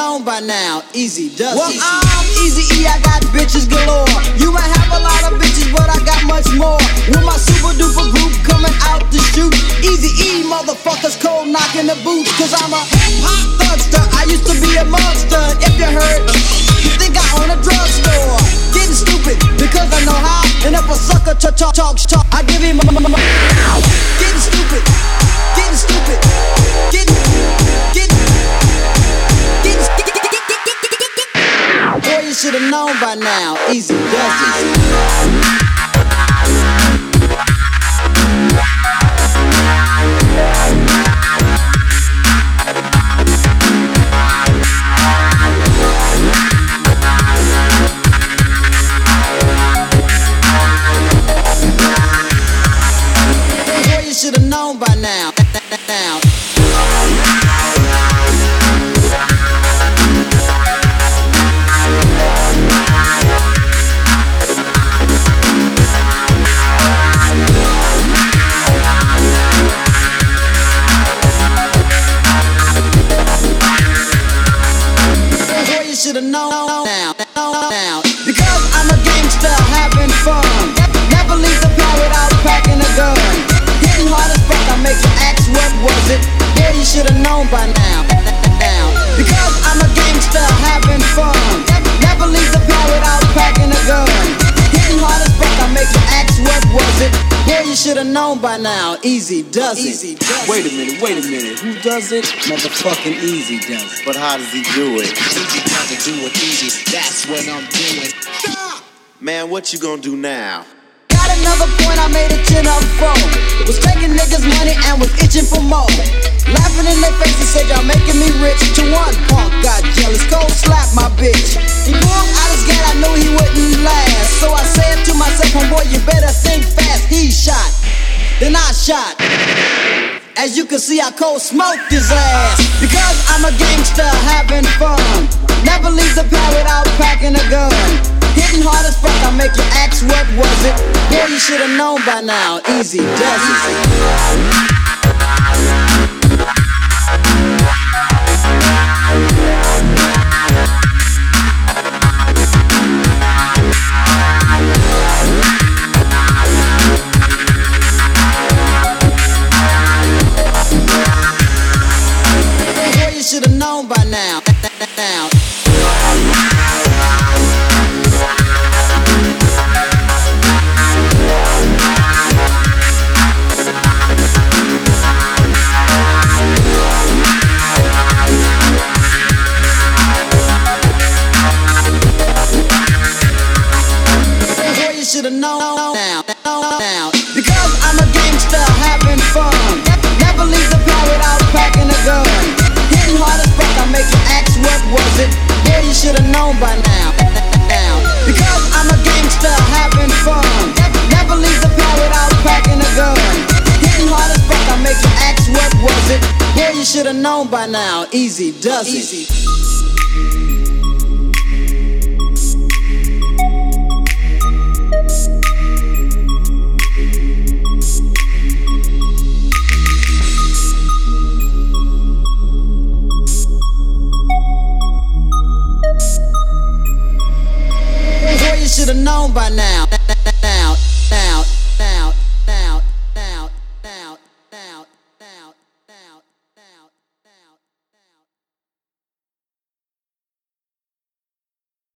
known by now, easy does it. Well, I'm Easy E, I got bitches galore. You might have a lot of bitches, but I got much more. With my super duper group coming out to shoot. Easy E, motherfuckers cold knocking the boots. Cause I'm a hip-hop thugster, I used to be a monster. If you heard, you think I own a drugstore. Getting stupid, because I know how. And if a sucker talks, I give him a getting stupid, getting stupid, getting boy, you should've known by now, easy does it. Should've known by now. Boy, you should've known now. Because I'm a gangster having fun. Never leave the car without packing a gun. Hard as fuck, I make you ask what was it. Yeah, you should've known by now. Because I'm a gangster having fun. Never leave the car without packing a gun. Hitting hard as fuck, I make you ask what was it. Yeah, you should've known by now. Easy does it. Wait a minute. Who does it? Motherfucking Easy does it. But how does he do it? Easy doesn't do it easy. That's what I'm doing. Man, what you gonna do now? Got another point, I made a 10 up phone. Was taking niggas' money and was itching for more. Laughing in their faces, said y'all making me rich. To one punk got jealous, cold slapped my bitch. He pulled out his gun, I knew he wouldn't last. So I said to myself, homeboy, you better think fast. He shot, then I shot. As you can see, I cold smoked his ass. Because I'm a gangster having fun. Never leave the pad without packing a gun. Hitting hard as fuck, I make you ask what was it. Boy, you should've known by now, easy does it. Boy, you should've known by now. Should've known now. Because I'm a gangster having fun. Never leave the car without packing a gun. Hitting hard as fuck, I make you ask what was it. Yeah, you should've known by now. Because I'm a gangster having fun. Never leave the car without packing a gun. Hitting hard as fuck, I make you ask what was it. Yeah, you should've known by now. Easy does it. Should've known by now.